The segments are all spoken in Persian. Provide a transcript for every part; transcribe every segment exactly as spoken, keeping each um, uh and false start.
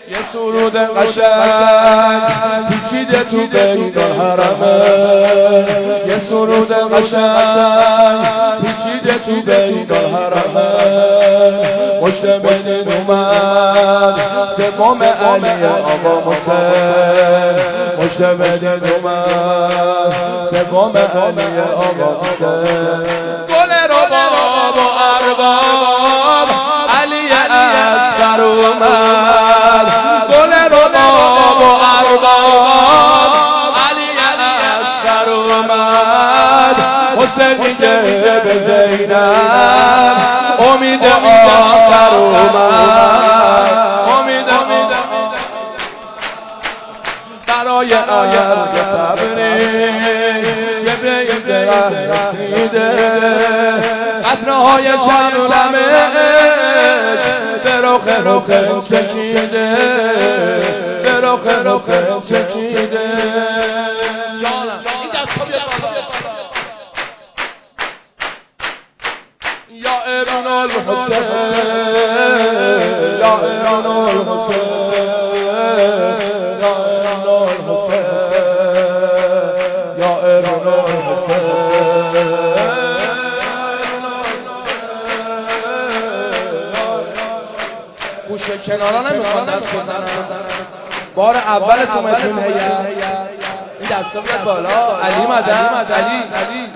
یه سرود قشنگ پیچیده تو بین حرمه، یه سرود قشنگ پیچیده تو بین حرمه. مجتمع اومد سوم علی آقا حسین، مجتمع اومد سوم علی آقا حسین. گل رباب و ارباب علی اصغر اومد، گل رباب و ارباب علی اصغر اومد. حسین میگه به زینب امید آخر اومد، امید برای آیت تبریز یه بیت رسیده. قطره‌های شمشمه به رخ حسین چکیده، به رخ حسین چکیده. جانم این دست‌ها بیاد بالا. یا ابن الحسین، یا ابن الحسین، یا ابن الحسین، یا ابن الحسین. گوشه کنارا نمیخواد دست بزنن، بار اول تو متون هیئت این دستا بیاد بالا. علی مدد، علی علی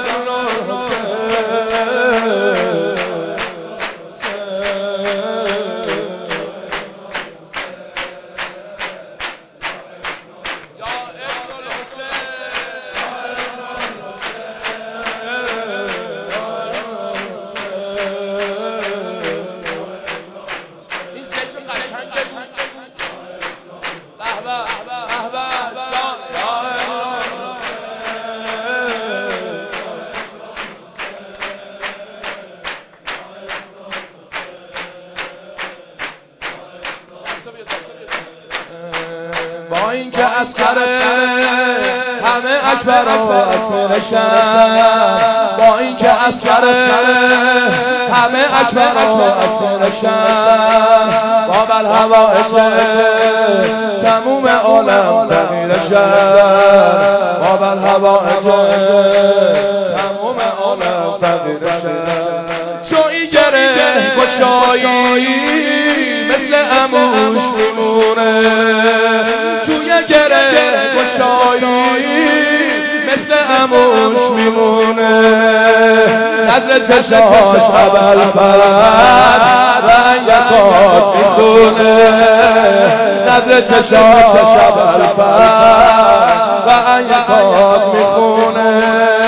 با این که اصغر همه اکبر و اسیرشن، با این که اصغر همه اکبر و اسیرشن. با بل هوایج تموم عالم فقیرشن، با بل هوایج تموم عالم فقیرشن. چوی گره گشایی مثل عموش میمونه، توی گره گشایی مثل عموش میمونه. نظر چشاش اول فرد و انگفات میخونه، نظر چشاش اول فرد و انگفات میخونه.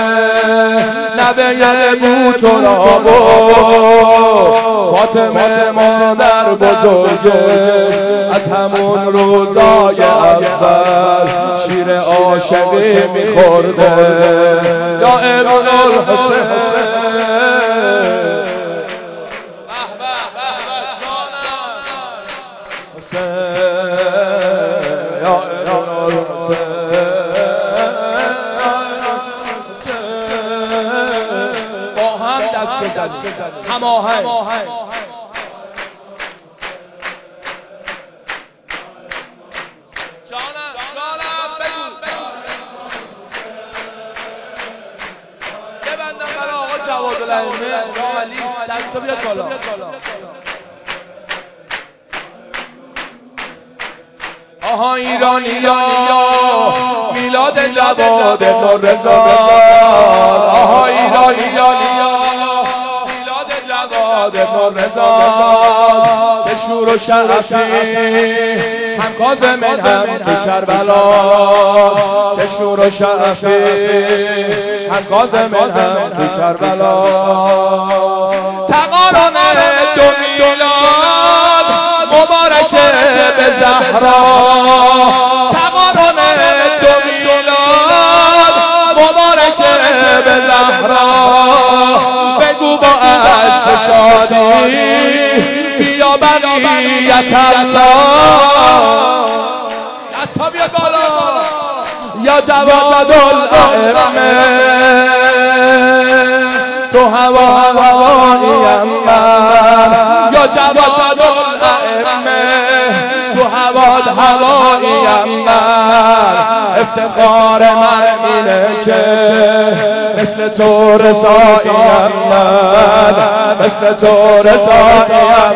نبه بوترابو فاطمه مادر بزرگش از همون روزای اول شیر عاشقی میخورده. یا ابن الحسین، یا ابن الحسین، هماهنگ جانم جانم بگو یه بندم برای آقا جواد الائمه جام علی دستا بیاد بالا. آها ایرانیا میلاد جواد نوررضا، آها ایرانیا جواد نوررضا. به شور و شرفی هم کاظم هم تو کربلا، به شور و شرفی هم کاظم هم تو کربلا. تقارن دو میلاد مبارکه به زهرا، تقارن دو میلاد مبارکه به زهرا. بگو با عشق شادی بیا بقیت الله. دستا بیاد بالا. یا جواد الائمه تو هوا هواییم من، یا جواد الائمه تو هواد هواییم من، افتخار من اینه که مثل تو رضاییم من، مثل تو رضاییم